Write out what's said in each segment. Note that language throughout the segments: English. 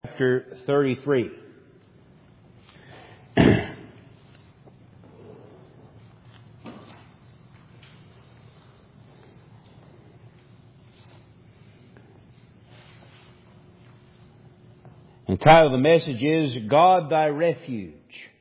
Chapter 33. The title of the message is God Thy Refuge.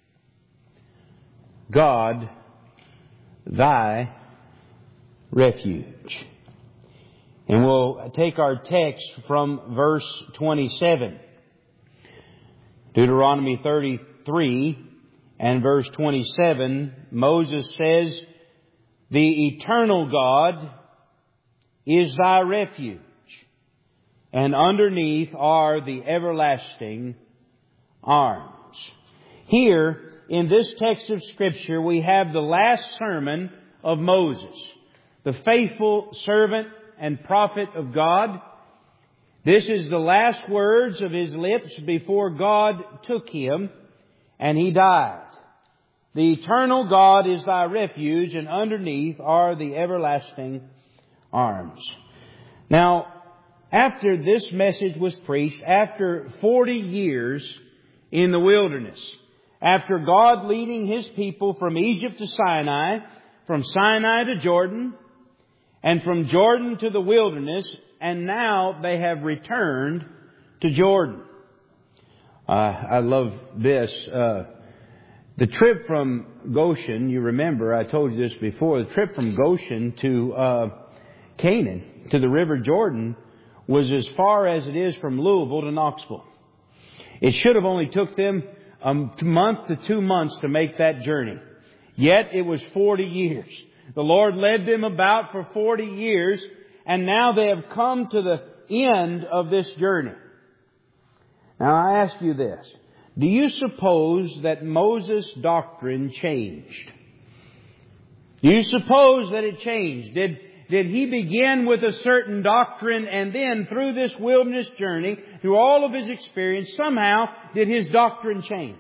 God Thy Refuge. And we'll take our text from verse 27. Deuteronomy 33 and verse 27, Moses says, "The eternal God is thy refuge, and underneath are the everlasting arms." Here, in this text of Scripture, we have the last sermon of Moses, the faithful servant and prophet of God. This is the last words of his lips before God took him and he died. The eternal God is thy refuge, and underneath are the everlasting arms. Now, after this message was preached, after 40 years in the wilderness, after God leading His people from Egypt to Sinai, from Sinai to Jordan, and from Jordan to the wilderness, and now they have returned to Jordan. I love this. The trip from Goshen, you remember, I told you this before, the trip from Goshen to Canaan, to the River Jordan, was as far as it is from Louisville to Knoxville. It should have only took them a month to 2 months to make that journey. Yet it was 40 years. The Lord led them about for 40 years, and now they have come to the end of this journey. Now I ask you this. Do you suppose that Moses' doctrine changed? Do you suppose that it changed? Did he begin with a certain doctrine, and then through this wilderness journey, through all of his experience, somehow did his doctrine change?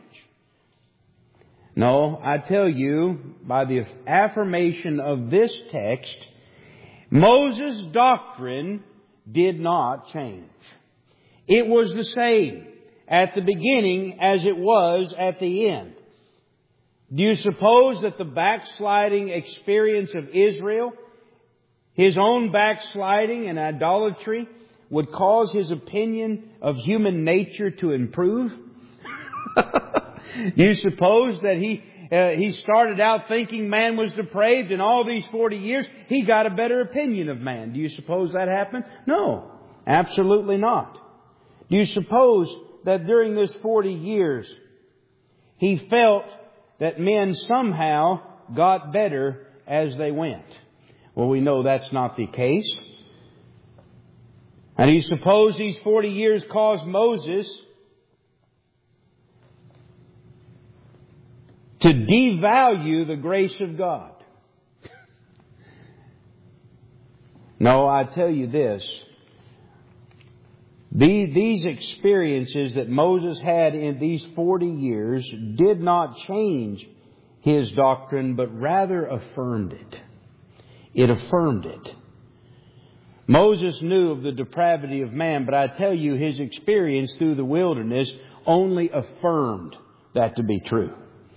No, I tell you, by the affirmation of this text, Moses' doctrine did not change. It was the same at the beginning as it was at the end. Do you suppose that the backsliding experience of Israel, his own backsliding and idolatry, would cause his opinion of human nature to improve? Do you suppose that he started out thinking man was depraved, and all these 40 years he got a better opinion of man? Do you suppose that happened? No, absolutely not. Do you suppose that during this 40 years he felt that men somehow got better as they went? Well, we know that's not the case. And do you suppose these 40 years caused Moses to devalue the grace of God? No, I tell you this. These experiences that Moses had in these 40 years did not change his doctrine, but rather affirmed it. It affirmed it. Moses knew of the depravity of man, but I tell you, his experience through the wilderness only affirmed that to be true.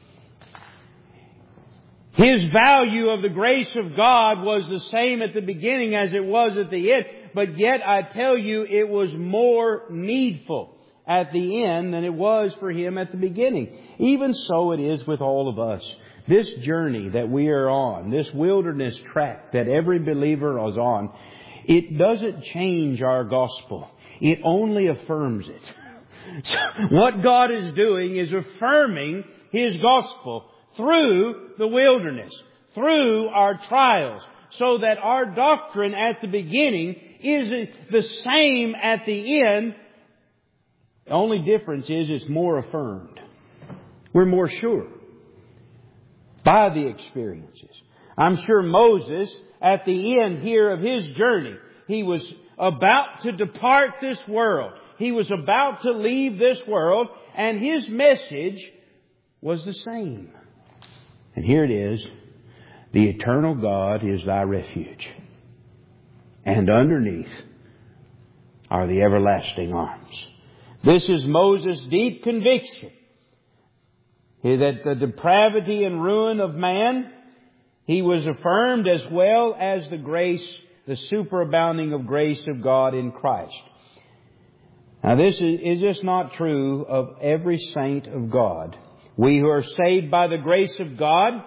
His value of the grace of God was the same at the beginning as it was at the end. But yet, I tell you, it was more needful at the end than it was for him at the beginning. Even so it is with all of us. This journey that we are on, this wilderness track that every believer is on, it doesn't change our gospel. It only affirms it. So what God is doing is affirming His gospel through the wilderness, through our trials, so that our doctrine at the beginning is the same at the end. The only difference is it's more affirmed. We're more sure by the experiences. I'm sure Moses, at the end here of his journey, he was about to depart this world. He was about to leave this world, and his message was the same. And here it is. The eternal God is thy refuge, and underneath are the everlasting arms. This is Moses' deep conviction that the depravity and ruin of man, he was affirmed, as well as the grace, the superabounding of grace of God in Christ. Now this is just not true of every saint of God. We who are saved by the grace of God,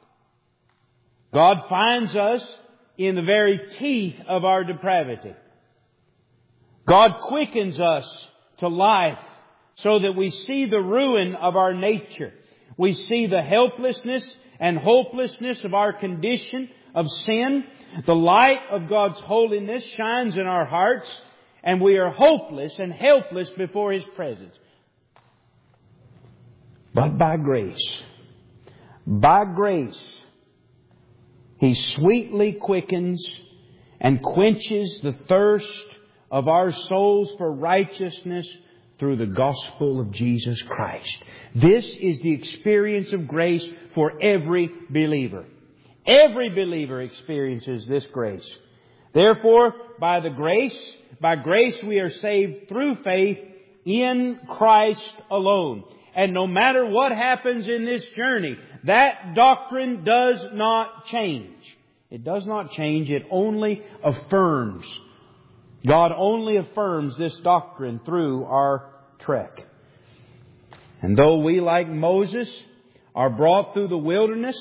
God finds us in the very teeth of our depravity. God quickens us to life so that we see the ruin of our nature. We see the helplessness and hopelessness of our condition of sin. The light of God's holiness shines in our hearts, and we are hopeless and helpless before His presence. But by grace, He sweetly quickens and quenches the thirst of our souls for righteousness through the gospel of Jesus Christ. This is the experience of grace for every believer. Every believer experiences this grace. Therefore, by grace we are saved through faith in Christ alone. And no matter what happens in this journey, that doctrine does not change. It does not change. It only affirms. God only affirms this doctrine through our trek. And though we, like Moses, are brought through the wilderness,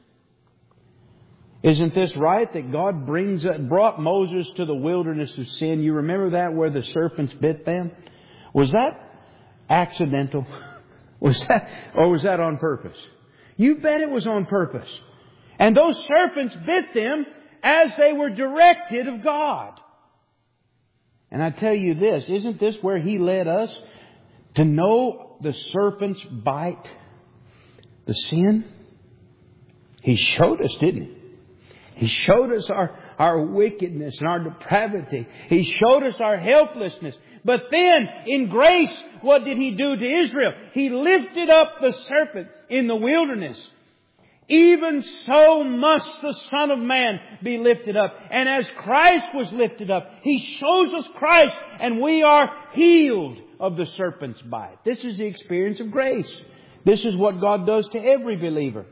isn't this right that God brought Moses to the wilderness of sin? You remember that, where the serpents bit them? Was that accidental? Or was that on purpose? You bet it was on purpose. And those serpents bit them as they were directed of God. And I tell you this, isn't this where He led us? To know the serpent's bite, the sin? He showed us, didn't He? He showed us our wickedness and our depravity. He showed us our helplessness. But then, in grace, what did He do to Israel? He lifted up the serpent in the wilderness. Even so must the Son of Man be lifted up. And as Christ was lifted up, He shows us Christ, and we are healed of the serpent's bite. This is the experience of grace. This is what God does to every believer.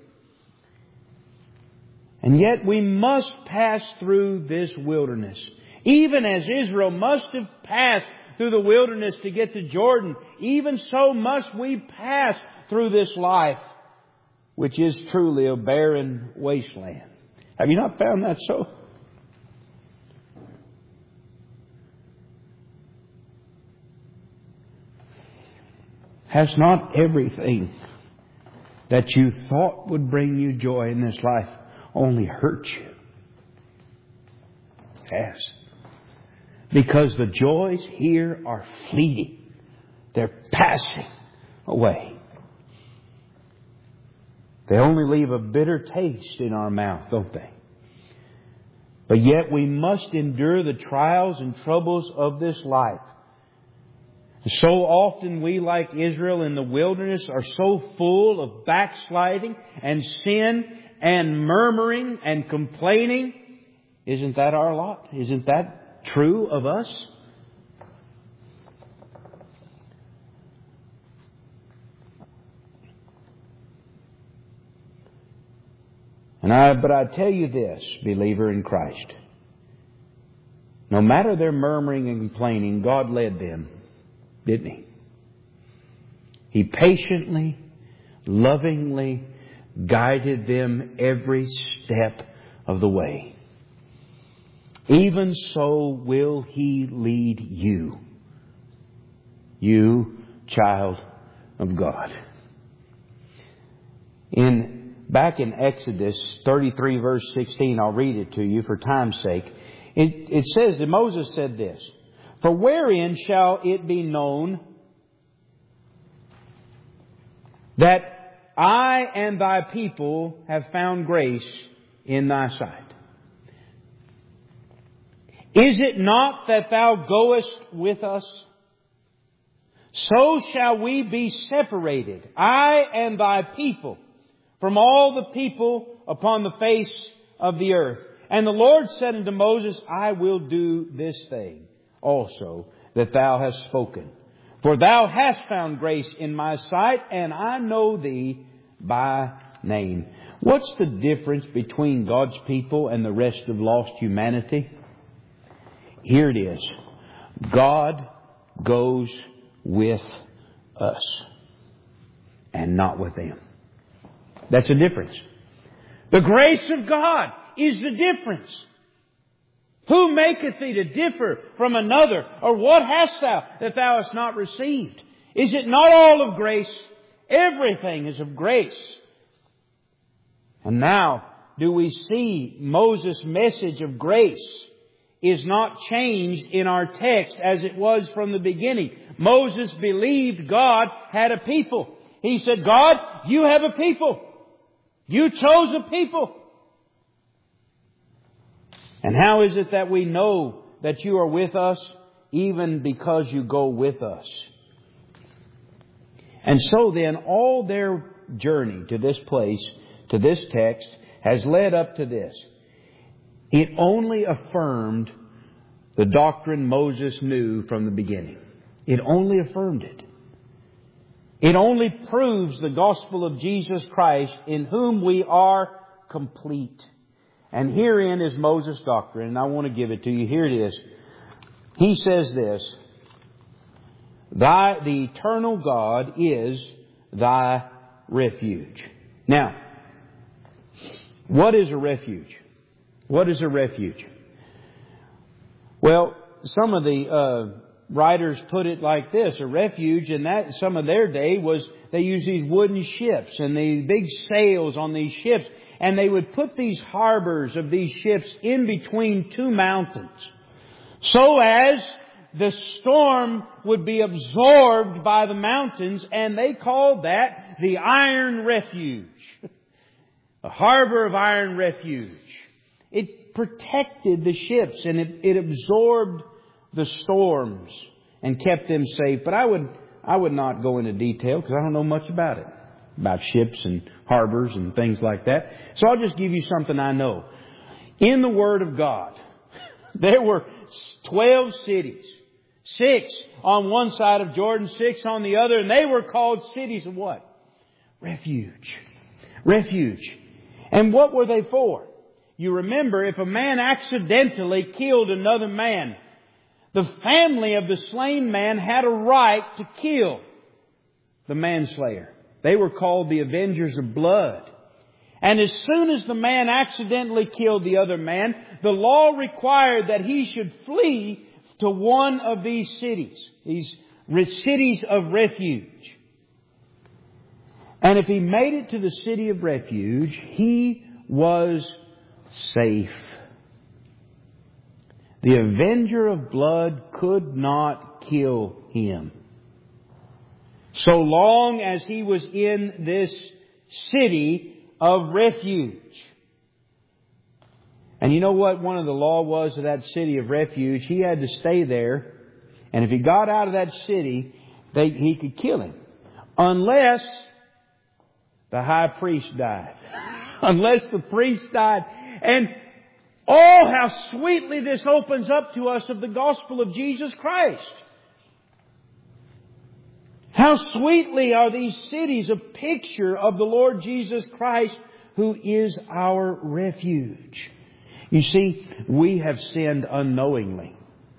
And yet we must pass through this wilderness. Even as Israel must have passed through the wilderness to get to Jordan, even so must we pass through this life, which is truly a barren wasteland. Have you not found that so? Has not everything that you thought would bring you joy in this life only hurt you? Yes. Because the joys here are fleeting. They're passing away. They only leave a bitter taste in our mouth, don't they? But yet we must endure the trials and troubles of this life. So often we, like Israel in the wilderness, are so full of backsliding and sin and murmuring and complaining. Isn't that our lot? Isn't that true of us? But I tell you this, believer in Christ. No matter their murmuring and complaining, God led them, didn't He? He patiently, lovingly guided them every step of the way. Even so will He lead you, you child of God. Back in Exodus 33 verse 16, I'll read it to you for time's sake. It says that Moses said this, "For wherein shall it be known that I and thy people have found grace in thy sight? Is it not that thou goest with us? So shall we be separated, I and thy people, from all the people upon the face of the earth. And the Lord said unto Moses, I will do this thing also that thou hast spoken. For Thou hast found grace in my sight, and I know Thee by name. What's the difference between God's people and the rest of lost humanity? Here it is. God goes with us and not with them. That's the difference. The grace of God is the difference. Who maketh thee to differ from another? Or what hast thou that thou hast not received? Is it not all of grace? Everything is of grace. And now, do we see Moses' message of grace is not changed in our text as it was from the beginning. Moses believed God had a people. He said, God, you have a people. You chose a people. And how is it that we know that you are with us? Even because you go with us. And so then, all their journey to this place, to this text, has led up to this. It only affirmed the doctrine Moses knew from the beginning. It only affirmed it. It only proves the gospel of Jesus Christ, in whom we are complete. And herein is Moses' doctrine, and I want to give it to you. Here it is. He says this, the eternal God is thy refuge. Now, what is a refuge? What is a refuge? Well, some of the writers put it like this. A refuge in that some of their day was they used these wooden ships and the big sails on these ships. And they would put these harbors of these ships in between two mountains, so as the storm would be absorbed by the mountains, and they called that the Iron Refuge. A harbor of iron refuge. It protected the ships and it absorbed the storms and kept them safe. But I would not go into detail because I don't know much about it. About ships and harbors and things like that. So I'll just give you something I know. In the Word of God, there were 12 cities. 6 on one side of Jordan, 6 on the other, and they were called cities of what? Refuge. Refuge. And what were they for? You remember, if a man accidentally killed another man, the family of the slain man had a right to kill the manslayer. They were called the avengers of blood. And as soon as the man accidentally killed the other man, the law required that he should flee to one of these cities of refuge. And if he made it to the city of refuge, he was safe. The avenger of blood could not kill him, so long as he was in this city of refuge. And you know what one of the law was of that city of refuge? He had to stay there. And if he got out of that city, he could kill him. Unless the high priest died. Unless the priest died. And oh, how sweetly this opens up to us of the gospel of Jesus Christ. How sweetly are these cities a picture of the Lord Jesus Christ, who is our refuge. You see, we have sinned unknowingly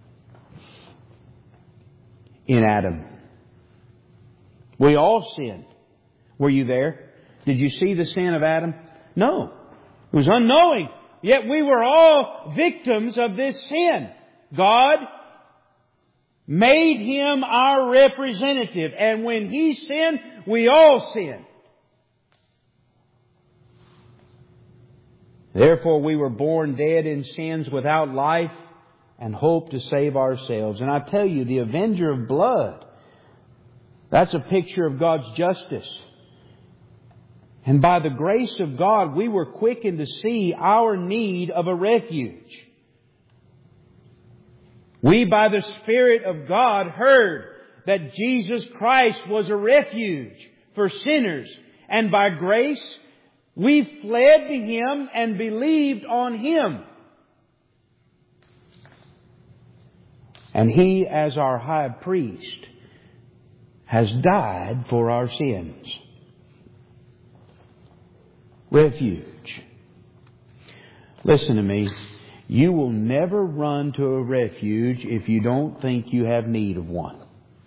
in Adam. We all sinned. Were you there? Did you see the sin of Adam? No. It was unknowing. Yet we were all victims of this sin. God made Him our representative. And when He sinned, we all sinned. Therefore we were born dead in sins, without life and hope to save ourselves. And I tell you, the avenger of blood, that's a picture of God's justice. And by the grace of God, we were quickened to see our need of a refuge. We, by the Spirit of God, heard that Jesus Christ was a refuge for sinners. And by grace, we fled to Him and believed on Him. And He, as our high priest, has died for our sins. Refuge. Listen to me. You will never run to a refuge if you don't think you have need of one.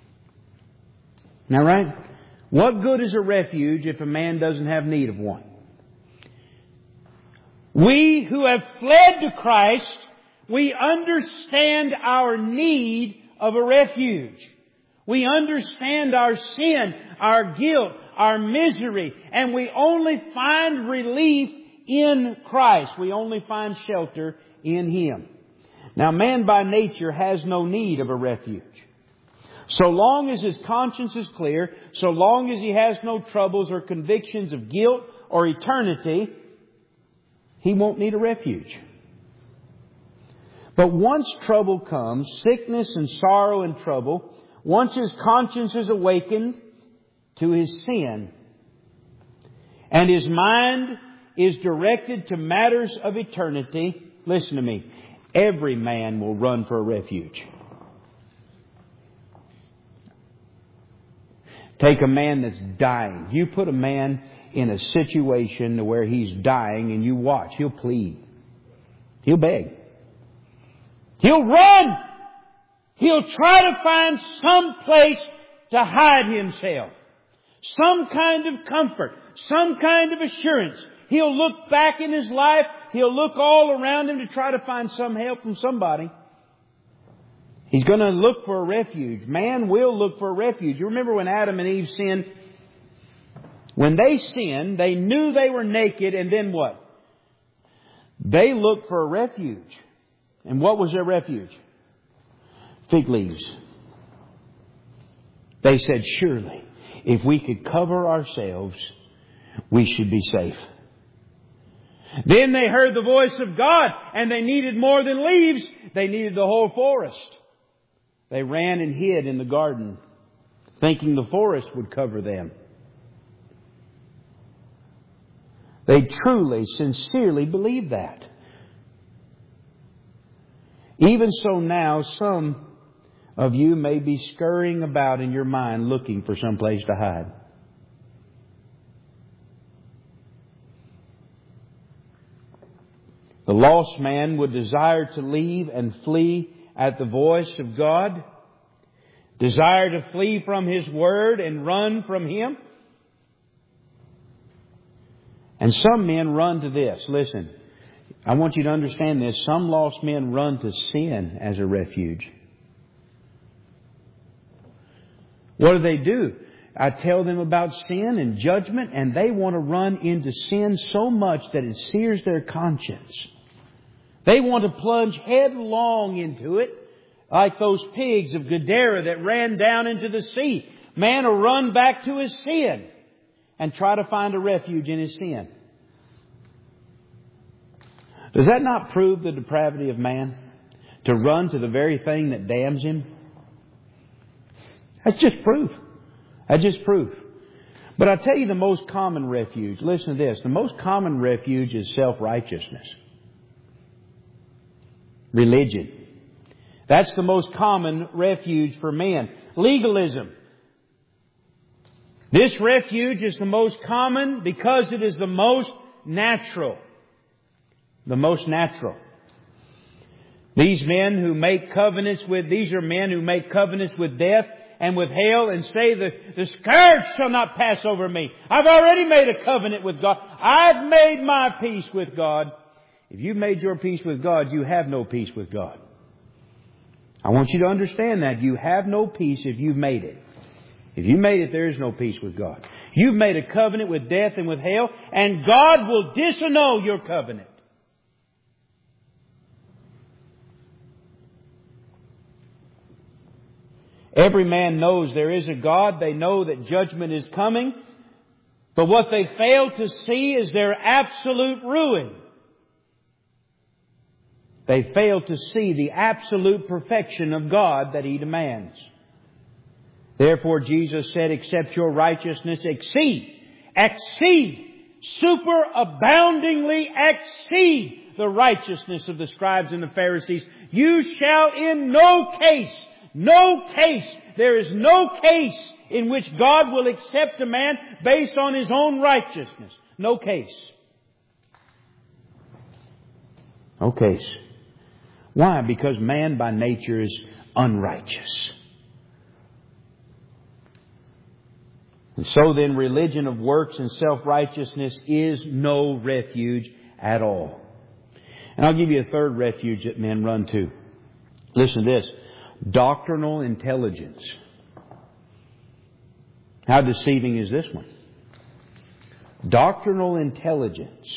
Now, right? What good is a refuge if a man doesn't have need of one? We who have fled to Christ, we understand our need of a refuge. We understand our sin, our guilt, our misery, and we only find relief in Christ. We only find shelter in Him. Now, man by nature has no need of a refuge. So long as his conscience is clear, so long as he has no troubles or convictions of guilt or eternity, he won't need a refuge. But once trouble comes, sickness and sorrow and trouble, once his conscience is awakened to his sin, and his mind is directed to matters of eternity, listen to me, every man will run for a refuge. Take a man that's dying. You put a man in a situation where he's dying and you watch. He'll plead. He'll beg. He'll run. He'll try to find some place to hide himself. Some kind of comfort. Some kind of assurance. He'll look back in his life. He'll look all around him to try to find some help from somebody. He's going to look for a refuge. Man will look for a refuge. You remember when Adam and Eve sinned? When they sinned, they knew they were naked, and then what? They looked for a refuge. And what was their refuge? Fig leaves. They said, surely, if we could cover ourselves, we should be safe. Then they heard the voice of God, and they needed more than leaves. They needed the whole forest. They ran and hid in the garden, thinking the forest would cover them. They truly, sincerely believed that. Even so now, some of you may be scurrying about in your mind looking for some place to hide. The lost man would desire to leave and flee at the voice of God, desire to flee from His Word and run from Him. And some men run to this. Listen, I want you to understand this. Some lost men run to sin as a refuge. What do? I tell them about sin and judgment, and they want to run into sin so much that it sears their conscience. They want to plunge headlong into it, like those pigs of Gadara that ran down into the sea. Man will run back to his sin and try to find a refuge in his sin. Does that not prove the depravity of man? To run to the very thing that damns him? That's just proof. That's just proof. But I tell you the most common refuge. Listen to this. The most common refuge is self-righteousness. Religion. That's the most common refuge for men. Legalism. This refuge is the most common because it is the most natural. The most natural. These are men who make covenants with death and with hell and say the scourge shall not pass over me. I've already made a covenant with God. I've made my peace with God. If you've made your peace with God, you have no peace with God. I want you to understand that. You have no peace if you've made it. If you made it, there is no peace with God. You've made a covenant with death and with hell, and God will disannul your covenant. Every man knows there is a God. They know that judgment is coming. But what they fail to see is their absolute ruin. They fail to see the absolute perfection of God that He demands. Therefore, Jesus said, except your righteousness exceed, superaboundingly exceed the righteousness of the scribes and the Pharisees, you shall in no case No case. There is no case in which God will accept a man based on his own righteousness. No case. No case. Why? Because man by nature is unrighteous. And so then religion of works and self-righteousness is no refuge at all. And I'll give you a third refuge that men run to. Listen to this. Doctrinal intelligence. How deceiving is this one? Doctrinal intelligence.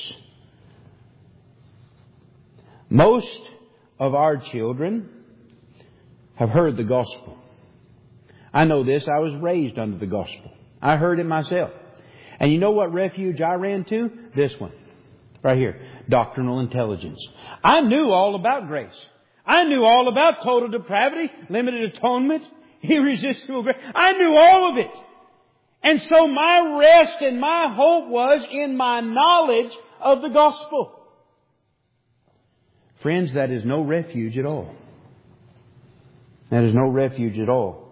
Most of our children have heard the gospel. I know this. I was raised under the gospel. I heard it myself. And you know what refuge I ran to? This one. Right here. Doctrinal intelligence. I knew all about grace. I knew all about total depravity, limited atonement, irresistible grace. I knew all of it. And so my rest and my hope was in my knowledge of the gospel. Friends, that is no refuge at all. That is no refuge at all.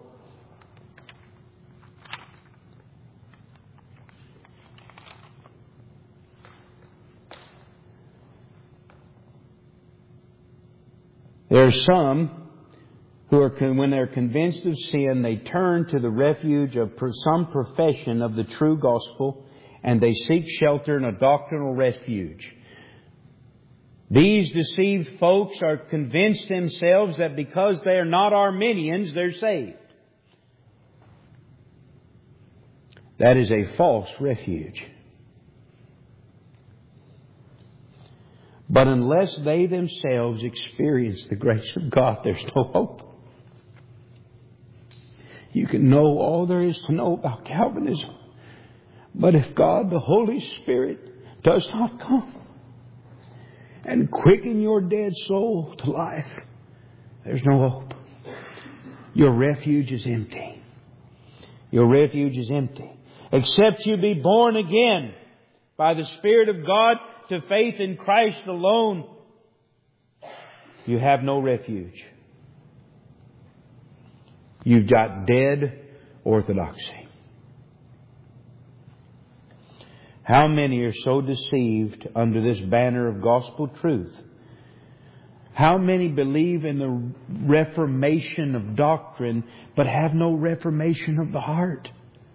There are some who are, when they're convinced of sin, they turn to the refuge of some profession of the true gospel, and they seek shelter in a doctrinal refuge. These deceived folks are convinced themselves that because they are not Arminians, they're saved. That is a false refuge. But unless they themselves experience the grace of God, there's no hope. You can know all there is to know about Calvinism. But if God, the Holy Spirit, does not come and quicken your dead soul to life, there's no hope. Your refuge is empty. Your refuge is empty. Except you be born again by the Spirit of God to faith in Christ alone, you have no refuge. You've got dead orthodoxy. How many are so deceived under this banner of gospel truth? How many believe in the reformation of doctrine but have no reformation of the heart?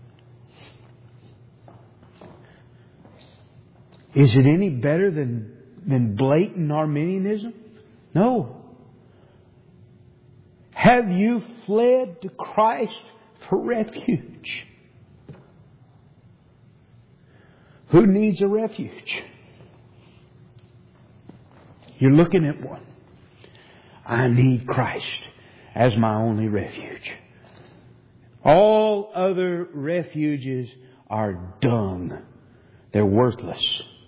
Is it any better than blatant Arminianism? No. Have you fled to Christ for refuge? Who needs a refuge? You're looking at one. I need Christ as my only refuge. All other refuges are dung. They're worthless.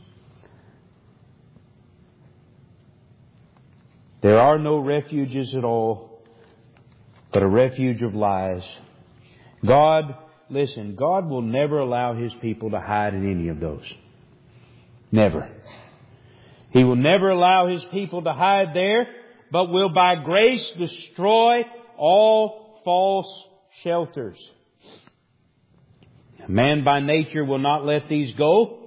There are no refuges at all, but a refuge of lies. God, listen, God will never allow His people to hide in any of those. Never. He will never allow His people to hide there, but will by grace destroy all false shelters. Man by nature will not let these go.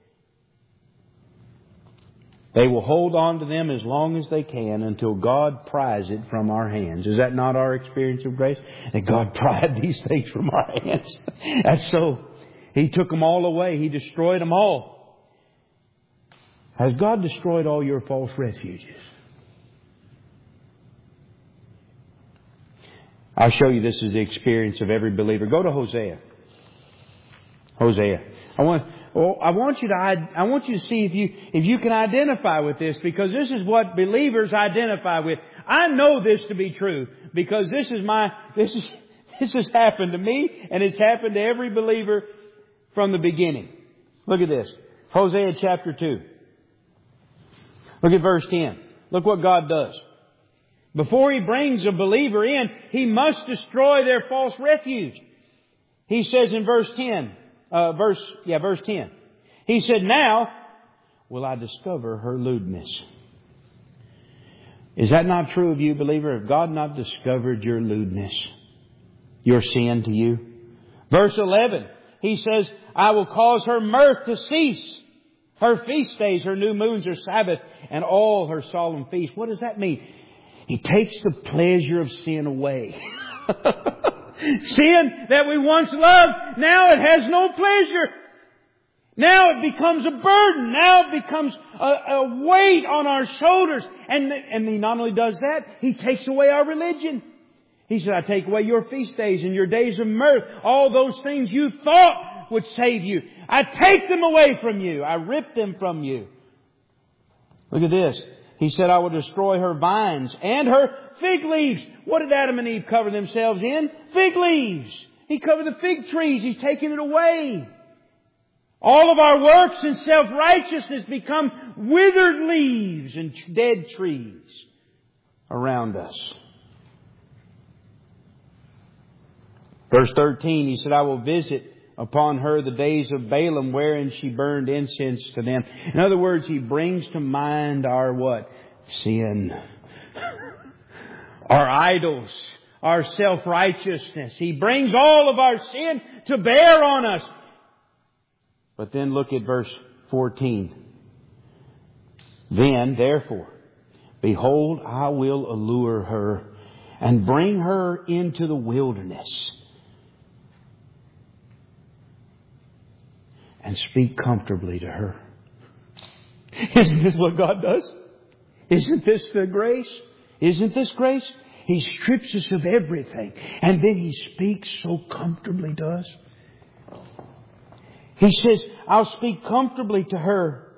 They will hold on to them as long as they can until God pries it from our hands. Is that not our experience of grace? That God pried these things from our hands. That's so. He took them all away. He destroyed them all. Has God destroyed all your false refuges? I'll show you this is the experience of every believer. Go to Hosea. Hosea. I want you to see if you can identify with this, because this is what believers identify with. I know this to be true because this has happened to me, and it's happened to every believer from the beginning. Look at this. Hosea chapter 2. Look at verse 10. Look what God does. Before He brings a believer in, He must destroy their false refuge. He says in verse 10, verse 10. He said, "Now will I discover her lewdness." Is that not true of you, believer? Have God not discovered your lewdness, your sin to you? Verse 11, He says, I will cause her mirth to cease, her feast days, her new moons, her Sabbath, and all her solemn feasts. What does that mean? He takes the pleasure of sin away. Sin that we once loved, now it has no pleasure. Now it becomes a burden. Now it becomes a weight on our shoulders. And He not only does that, He takes away our religion. He said, I take away your feast days and your days of mirth. All those things you thought would save you. I take them away from you. I rip them from you. Look at this. He said, I will destroy her vines and her fig leaves. What did Adam and Eve cover themselves in? Fig leaves. He covered the fig trees. He's taken it away. All of our works and self-righteousness become withered leaves and dead trees around us. Verse 13, He said, I will visit upon her the days of Balaam, wherein she burned incense to them. In other words, He brings to mind our what? Sin. Our idols. Our self-righteousness. He brings all of our sin to bear on us. But then look at verse 14. Then, therefore, behold, I will allure her and bring her into the wilderness and speak comfortably to her. Isn't this what God does? Isn't this the grace? Isn't this grace? He strips us of everything and then He speaks so comfortably to us. He says, I'll speak comfortably to her.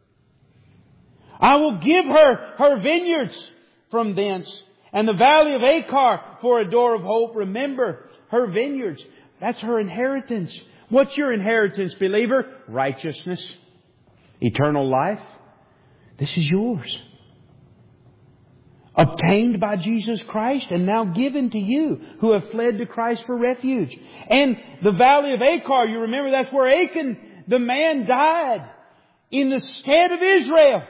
I will give her her vineyards from thence, and the valley of Achor for a door of hope. Remember, her vineyards, that's her inheritance. What's your inheritance, believer? Righteousness. Eternal life. This is yours. Obtained by Jesus Christ and now given to you who have fled to Christ for refuge. And the valley of Achor, you remember that's where Achan, the man, died in the stead of Israel.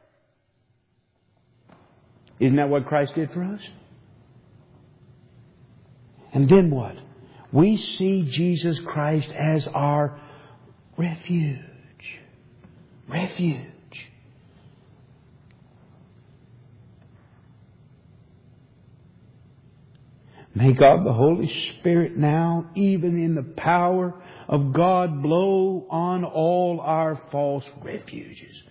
Isn't that what Christ did for us? And then what? We see Jesus Christ as our refuge. Refuge. May God the Holy Spirit now, even in the power of God, blow on all our false refuges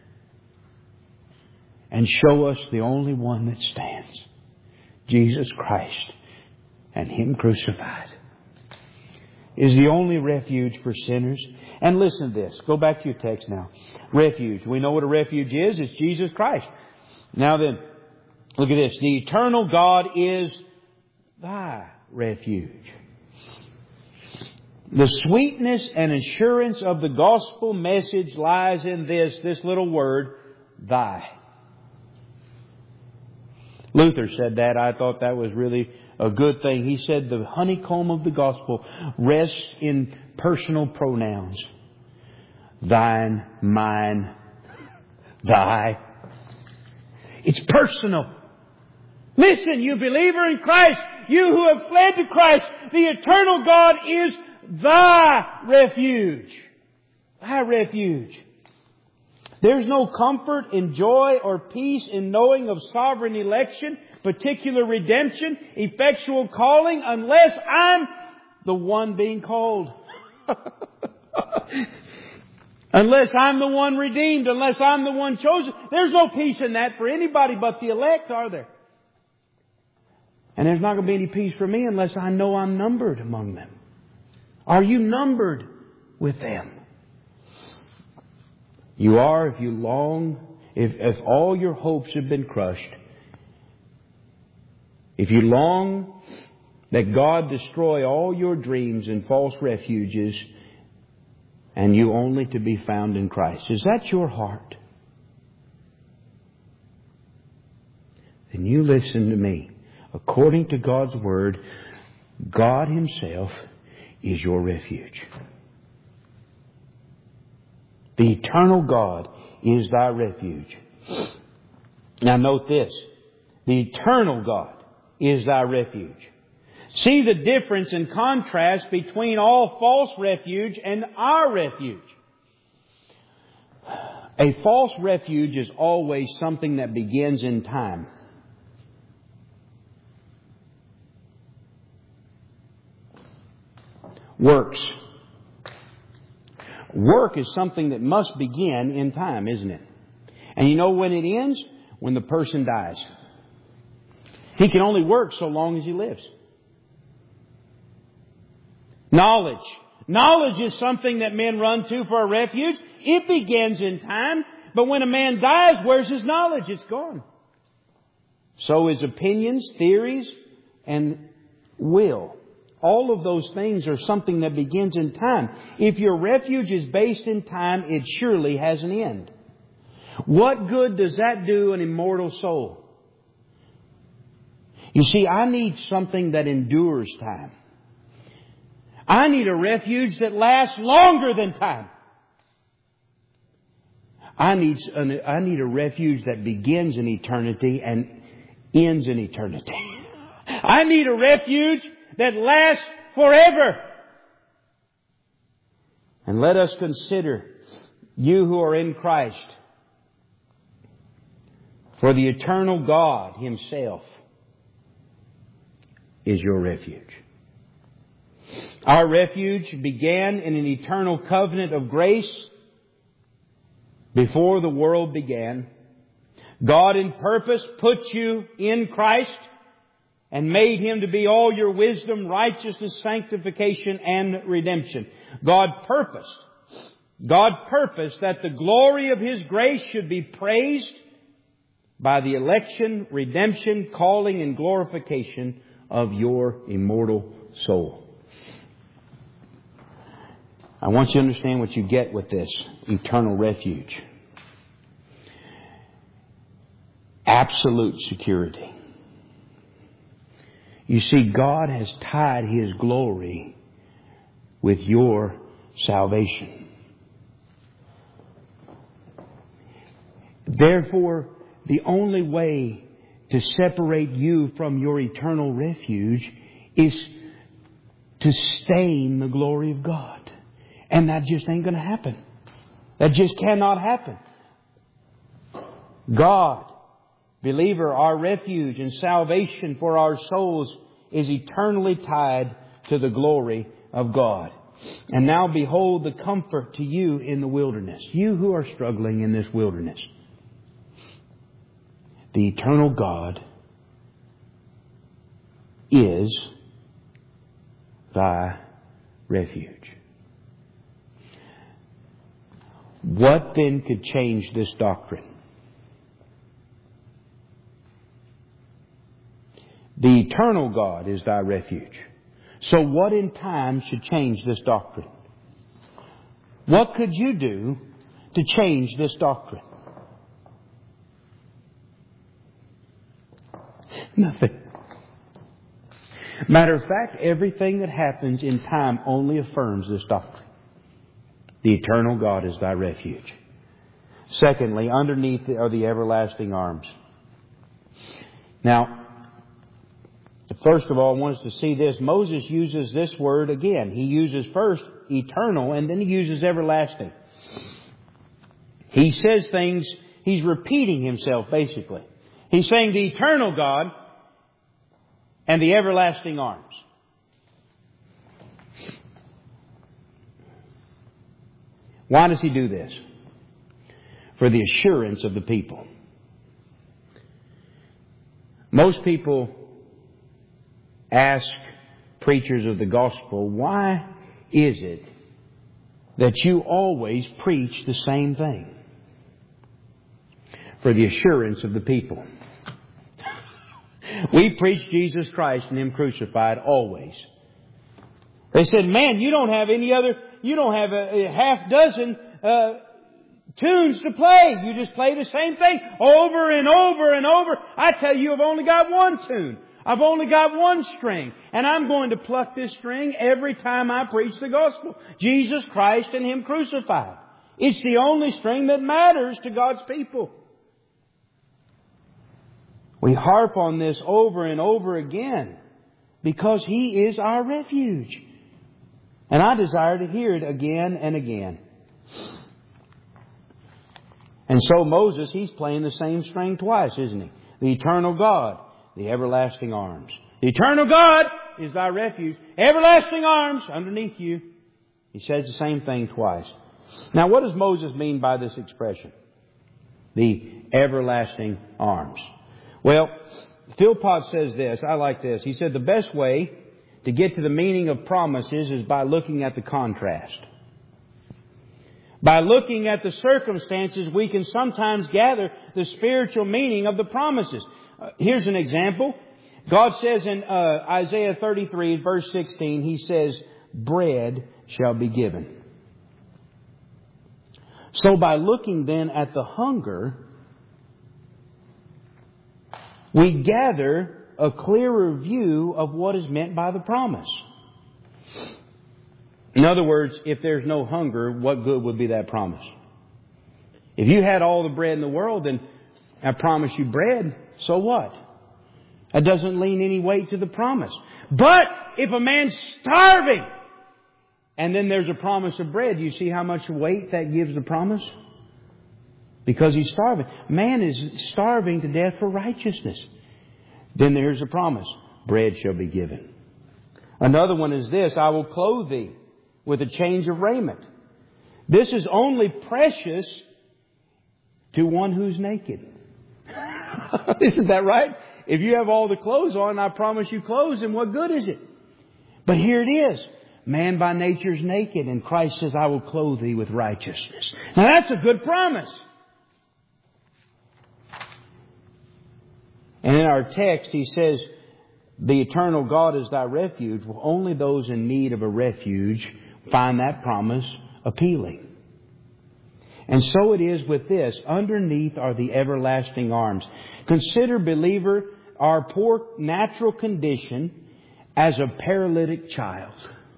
and show us the only one that stands, Jesus Christ, and Him crucified is the only refuge for sinners. And listen to this. Go back to your text now. Refuge. We know what a refuge is. It's Jesus Christ. Now then, look at this. The eternal God is thy refuge. The sweetness and assurance of the gospel message lies in this little word, thy. Luther said that. I thought that was really a good thing. He said the honeycomb of the gospel rests in personal pronouns. Thine, mine, thy. It's personal. Listen, you believer in Christ, you who have fled to Christ, the eternal God is thy refuge. Thy refuge. There's no comfort and joy or peace in knowing of sovereign election, particular redemption, effectual calling, unless I'm the one being called. Unless I'm the one redeemed, unless I'm the one chosen. There's no peace in that for anybody but the elect, are there? And there's not going to be any peace for me unless I know I'm numbered among them. Are you numbered with them? You are if you long, if all your hopes have been crushed. If you long that God destroy all your dreams and false refuges and you only to be found in Christ. Is that your heart? Then you listen to me. According to God's Word, God Himself is your refuge. The eternal God is thy refuge. Now note this. The eternal God is thy refuge. See the difference and contrast between all false refuge and our refuge. A false refuge is always something that begins in time. Works. Work is something that must begin in time, isn't it? And you know when it ends? When the person dies. He can only work so long as he lives. Knowledge. Knowledge is something that men run to for a refuge. It begins in time. But when a man dies, where's his knowledge? It's gone. So is opinions, theories, and will. All of those things are something that begins in time. If your refuge is based in time, it surely has an end. What good does that do an immortal soul? You see, I need something that endures time. I need a refuge that lasts longer than time. I need a refuge that begins in eternity and ends in eternity. I need a refuge that lasts forever. And let us consider you who are in Christ. For the eternal God Himself is your refuge. Our refuge began in an eternal covenant of grace before the world began. God in purpose put you in Christ and made Him to be all your wisdom, righteousness, sanctification, and redemption. God purposed that the glory of His grace should be praised by the election, redemption, calling, and glorification of your immortal soul. I want you to understand what you get with this eternal refuge. Absolute security. You see, God has tied His glory with your salvation. Therefore, the only way to separate you from your eternal refuge is to stain the glory of God. And that just ain't going to happen. That just cannot happen. God, believer, our refuge and salvation for our souls is eternally tied to the glory of God. And now behold the comfort to you in the wilderness. You who are struggling in this wilderness. The eternal God is thy refuge. What then could change this doctrine? The eternal God is thy refuge. So what in time should change this doctrine? What could you do to change this doctrine? Nothing. Matter of fact, everything that happens in time only affirms this doctrine. The eternal God is thy refuge. Secondly, underneath are the everlasting arms. Now, first of all, I want us to see this. Moses uses this word again. He uses first eternal and then he uses everlasting. He says things, he's repeating himself basically. He's saying the eternal God and the everlasting arms. Why does he do this? For the assurance of the people. Most people ask preachers of the gospel, why is it that you always preach the same thing? For the assurance of the people. We preach Jesus Christ and Him crucified always. They said, man, you don't have a half dozen tunes to play. You just play the same thing over and over and over. I tell you, I've only got one tune. I've only got one string. And I'm going to pluck this string every time I preach the gospel. Jesus Christ and Him crucified. It's the only string that matters to God's people. We harp on this over and over again because He is our refuge. And I desire to hear it again and again. And so Moses, he's playing the same string twice, isn't he? The eternal God, the everlasting arms. The eternal God is thy refuge. Everlasting arms underneath you. He says the same thing twice. Now, what does Moses mean by this expression? The everlasting arms. Well, Philpott says this. I like this. He said the best way to get to the meaning of promises is by looking at the contrast. By looking at the circumstances, we can sometimes gather the spiritual meaning of the promises. Here's an example. God says in Isaiah 33, verse 16, He says, bread shall be given. So by looking then at the hunger, we gather a clearer view of what is meant by the promise. In other words, if there's no hunger, what good would be that promise? If you had all the bread in the world, then I promise you bread, so what? That doesn't lean any weight to the promise. But if a man's starving, and then there's a promise of bread, you see how much weight that gives the promise? Because he's starving. Man is starving to death for righteousness. Then there's a promise. Bread shall be given. Another one is this. I will clothe thee with a change of raiment. This is only precious to one who's naked. Isn't that right? If you have all the clothes on, I promise you clothes, then what good is it? But here it is. Man by nature is naked, and Christ says, I will clothe thee with righteousness. Now that's a good promise. And in our text, he says, the eternal God is thy refuge. Well, only those in need of a refuge find that promise appealing. And so it is with this. Underneath are the everlasting arms. Consider, believer, our poor natural condition as a paralytic child.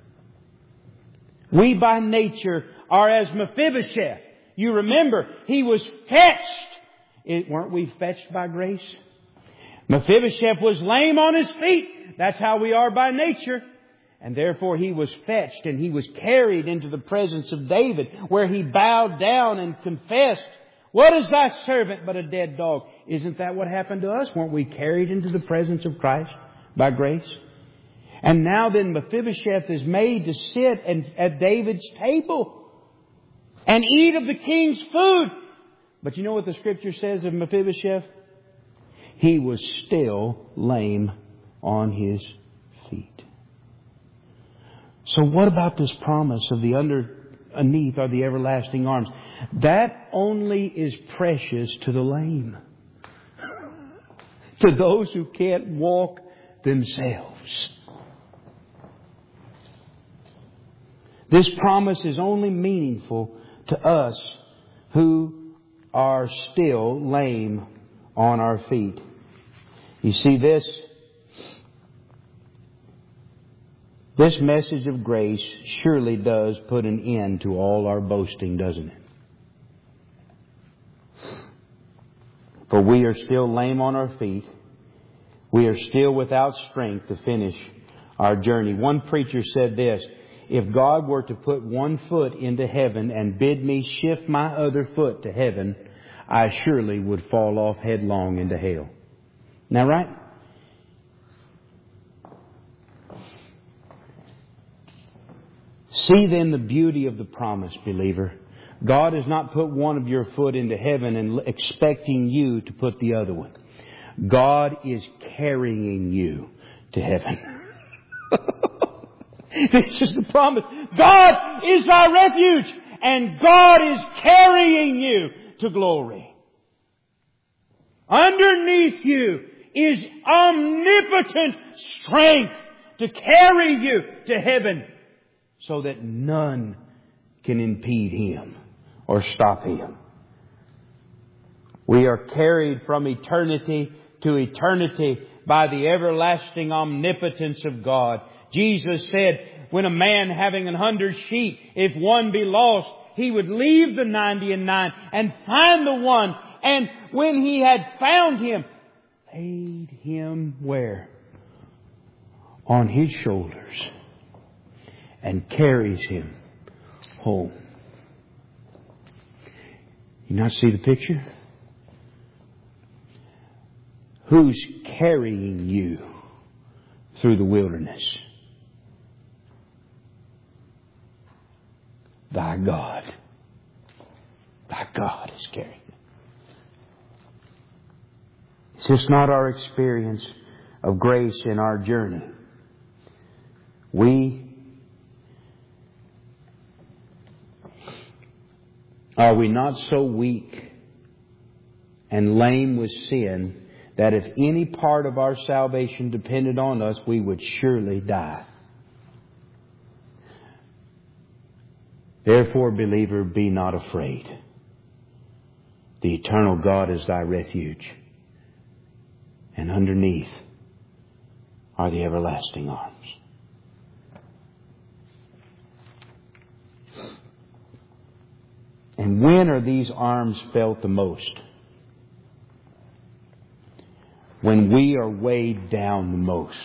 We by nature are as Mephibosheth. You remember, he was fetched. Weren't we fetched by grace? Mephibosheth was lame on his feet. That's how we are by nature. And therefore he was fetched and he was carried into the presence of David, where he bowed down and confessed, what is thy servant but a dead dog? Isn't that what happened to us? Weren't we carried into the presence of Christ by grace? And now then Mephibosheth is made to sit at David's table and eat of the king's food. But you know what the Scripture says of Mephibosheth? He was still lame on his feet. So what about this promise of the underneath are the everlasting arms? That only is precious to the lame. To those who can't walk themselves. This promise is only meaningful to us who are still lame on our feet. You see, this message of grace surely does put an end to all our boasting, doesn't it? For we are still lame on our feet. We are still without strength to finish our journey. One preacher said this, if God were to put one foot into heaven and bid me shift my other foot to heaven, I surely would fall off headlong into hell. Now, right? See then the beauty of the promise, believer. God has not put one of your foot into heaven and expecting you to put the other one. God is carrying you to heaven. This is the promise. God is our refuge, and God is carrying you to glory. Underneath you is omnipotent strength to carry you to heaven so that none can impede Him or stop Him. We are carried from eternity to eternity by the everlasting omnipotence of God. Jesus said, when a man having 100 sheep, if one be lost, he would leave the 99 and find the one. And when he had found him, laid Him where? On His shoulders, and carries Him home. You not see the picture? Who's carrying you through the wilderness? Thy God. Thy God is carrying you. Is this not our experience of grace in our journey? Are we not so weak and lame with sin that if any part of our salvation depended on us, we would surely die? Therefore, believer, be not afraid. The eternal God is thy refuge, and underneath are the everlasting arms. And when are these arms felt the most? When we are weighed down the most.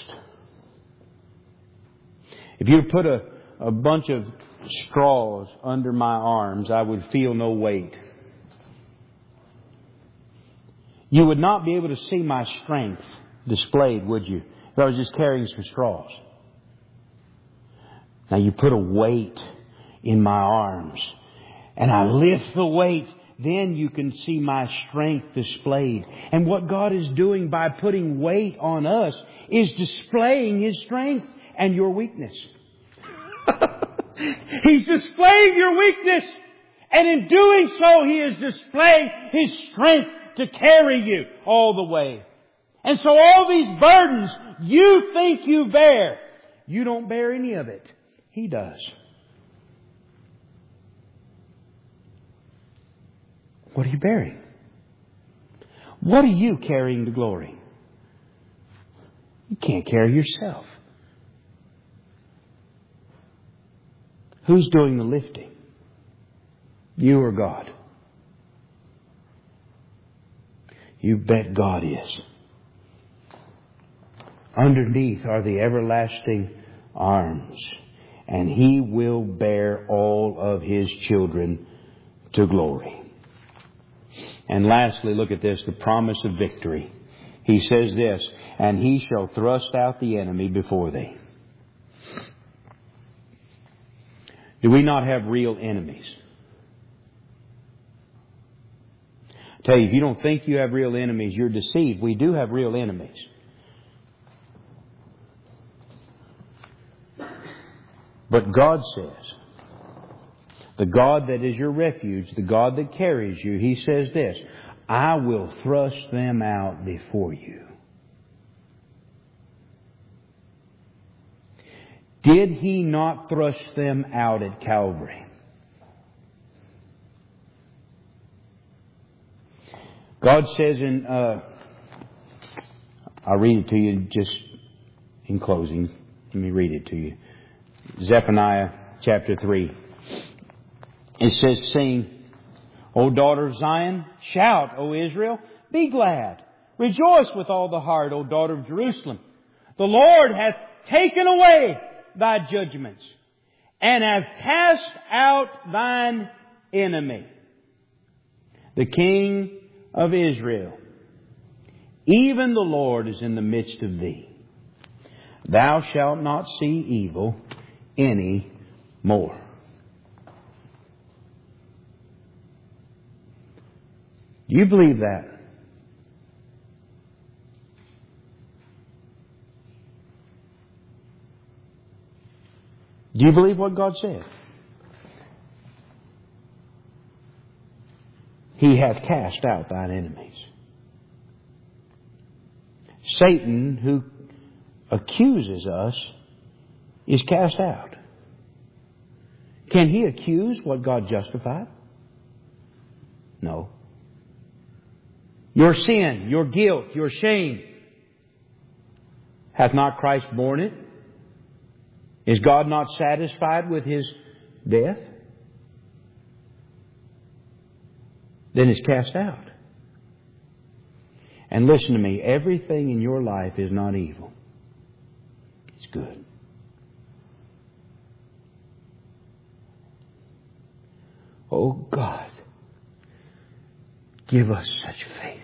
If you put a bunch of straws under my arms, I would feel no weight. You would not be able to see my strength displayed, would you, if I was just carrying some straws? Now you put a weight in my arms, and I lift the weight, then you can see my strength displayed. And what God is doing by putting weight on us is displaying His strength and your weakness. He's displaying your weakness. And in doing so, He is displaying His strength to carry you all the way. And so all these burdens you think you bear, you don't bear any of it. He does. What are you bearing? What are you carrying to glory? You can't carry yourself. Who's doing the lifting? You or God? You bet God is. Underneath are the everlasting arms, and He will bear all of His children to glory. And lastly, look at this, the promise of victory. He says this, and He shall thrust out the enemy before thee. Do we not have real enemies? I tell you, if you don't think you have real enemies, you're deceived. We do have real enemies. But God says, the God that is your refuge, the God that carries you, He says this, I will thrust them out before you. Did He not thrust them out at Calvary? God says in, I'll read it to you just in closing. Let me read it to you. Zephaniah chapter 3. It says, sing, O daughter of Zion, shout, O Israel, be glad. Rejoice with all the heart, O daughter of Jerusalem. The Lord hath taken away thy judgments, and hath cast out thine enemy, the King of Israel. Even the Lord is in the midst of thee. Thou shalt not see evil any more. Do you believe that? Do you believe what God said? He hath cast out thine enemies. Satan, who accuses us, is cast out. Can he accuse what God justified? No. Your sin, your guilt, your shame, hath not Christ borne it? Is God not satisfied with His death? Then it's cast out. And listen to me, everything in your life is not evil. It's good. Oh God, give us such faith.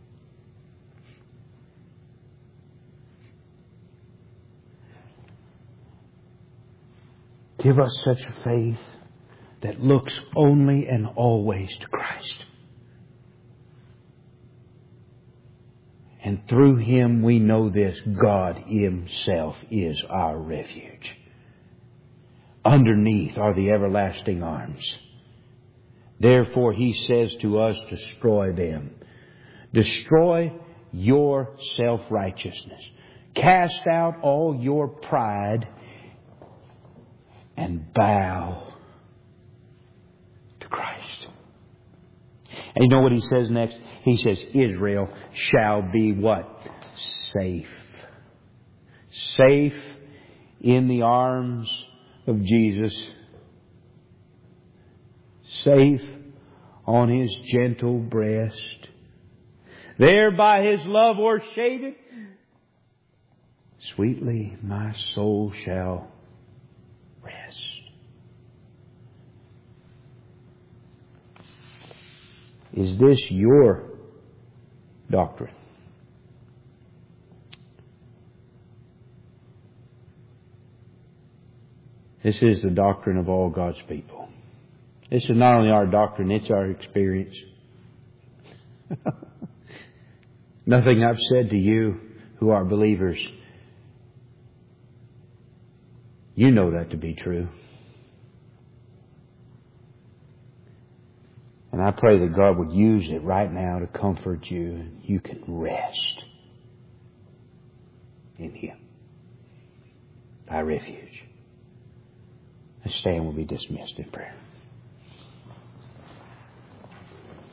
Give us such faith that looks only and always to Christ. And through Him we know this, God Himself is our refuge. Underneath are the everlasting arms. Therefore He says to us, destroy them. Destroy your self-righteousness. Cast out all your pride and bow to Christ. And you know what He says next? He says, Israel shall be what? Safe. Safe in the arms of Jesus. Safe on His gentle breast. There by His love o'ershaded, sweetly my soul shall rest. Is this your doctrine? This is the doctrine of all God's people. This is not only our doctrine, it's our experience. Nothing I've said to you who are believers, you know that to be true. And I pray that God would use it right now to comfort you, and you can rest in Him. Thy refuge. Let's stand and we'll be dismissed in prayer.